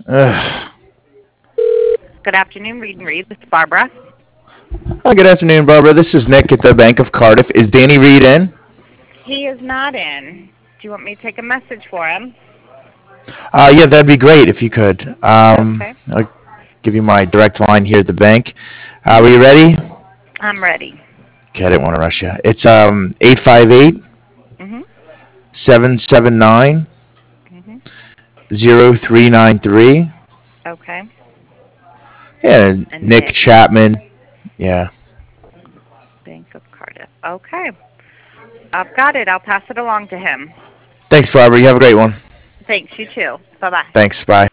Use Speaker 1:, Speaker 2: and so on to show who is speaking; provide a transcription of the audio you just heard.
Speaker 1: Ugh.
Speaker 2: Good afternoon, Reed and Reed. This is Barbara.
Speaker 1: Hi, good afternoon, Barbara. This is Nick at the Bank of Cardiff. Is Danny Reed in?
Speaker 2: He is not in. Do you want me to take a message for him?
Speaker 1: Yeah, that'd be great if you could.
Speaker 2: Okay.
Speaker 1: I'll give you my direct line here at the bank. Are you ready?
Speaker 2: I'm ready.
Speaker 1: Okay, I didn't want to rush you. It's 858
Speaker 2: Mhm.
Speaker 1: 779
Speaker 2: Mhm.
Speaker 1: 0393.
Speaker 2: Okay.
Speaker 1: Yeah,
Speaker 2: And
Speaker 1: Nick
Speaker 2: Nick,
Speaker 1: Chapman. Yeah.
Speaker 2: Bank of Cardiff. Okay. I've got it. I'll pass it along to him.
Speaker 1: Thanks, Barbara. You have a great one.
Speaker 2: Thanks. You too. Bye bye.
Speaker 1: Thanks. Bye.